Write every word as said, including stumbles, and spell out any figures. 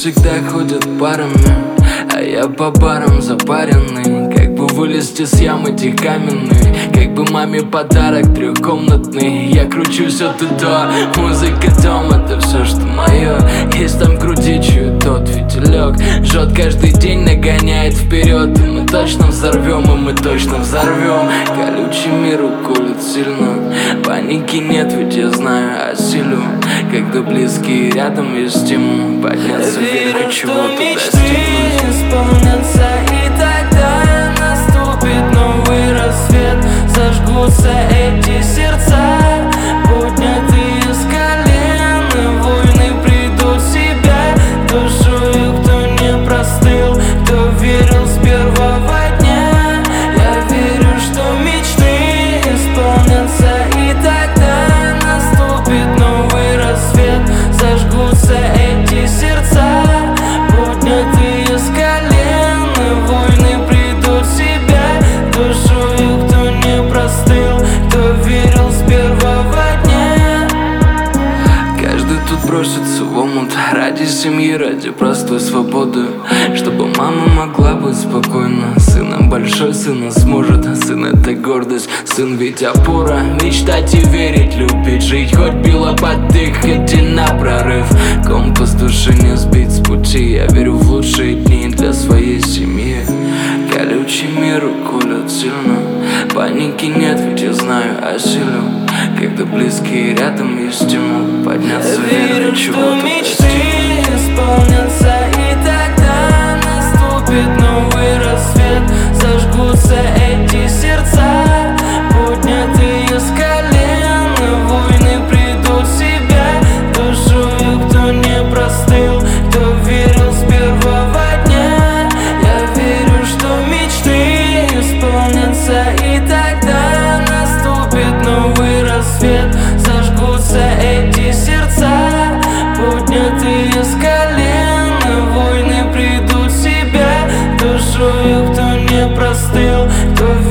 всегда ходят парами, а я по барам запаренный. Как бы вылезти с ямы те каменной, как бы маме подарок трехкомнатный. Я кручусь от и до, музыка дом, это все, что мое. Есть там крути, чую тот фитилек, жжет каждый день, нагоняет вперед. И мы точно взорвем, и мы точно взорвем. Колючий мир уколет сильно, паники нет, ведь я знаю о силе. Когда близкие рядом, есть стимул подняться вверх и чего-то достигнуть. Исполнятся, и тогда наступит новый рассвет. Зажгутся эти сердца, поднятые с колен, и войны придут в себя. Душою, кто не простыл, кто верил с первого дня. Я верю, что мечты исполнятся, и тогда наступит новый рассвет. Зажгутся эти сердца, поднятые с колен, и войны придут в себя. Душою, кто не простыл, кто верил с первого дня. Каждый тут бросится в омут ради семьи, ради простой свободы, чтобы мама могла быть спокойна. Сына большой, сына сможет, сын это гордость. Сын ведь опора, мечтать и верить, любить, жить. Хоть било под дых, иди на прорыв. Компас души не сбить с пути. Я верю в лучшие дни для своей семьи. Колючий мир уколет сильно, паники нет, ведь я знаю о силе. Когда близкие рядом, есть стимул подняться вверх и чего-то мечты исполнятся, и тогда наступит новый рассвет. Зажгутся эти сердца, поднятые с колен, и войны придут в себя. Душою, кто не простыл, кто верил с первого дня. Я верю, что мечты исполнятся, и тогда наступит новый рассвет. Зажгутся эти сердца, поднятые с колен, и войны придут в себя. Душою, кто не простыл, кто